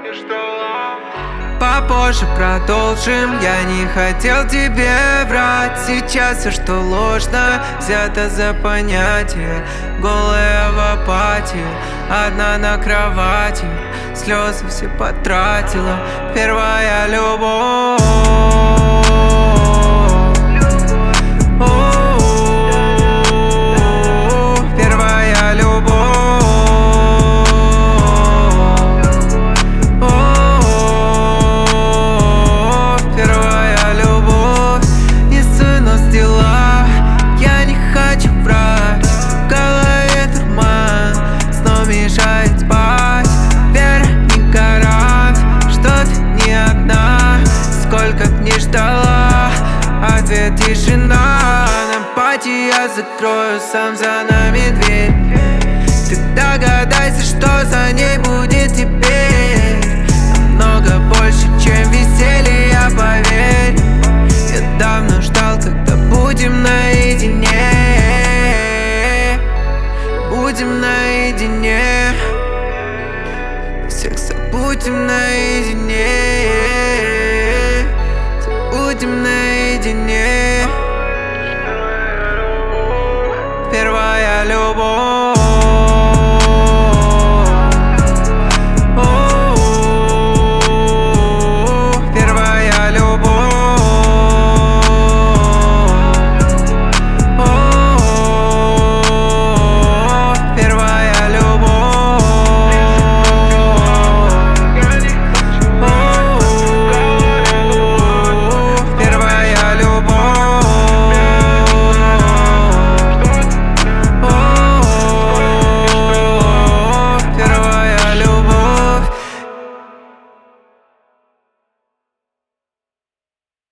не ждала. Попозже продолжим, я не хотел тебе врать. Сейчас все, что ложно, взято за понятие. Голая в апатии, одна на кровати. Слезы все потратила, первая любовь. Первая любовь. Первая любовь. Не суть, но дела. Я не хочу врать. В голове туман, снова мешает спать. Вера не гарант, что ты не одна. Сколько ты не ждала, ответ тишина. На пати я закрою сам за нами дверь. Ты догадайся, что за ней будет теперь. Намного больше, чем веселье, поверь. Я давно ждал, когда будем наедине. Будем наедине. Всех забудем наедине. Забудем наедине. Первая любовь.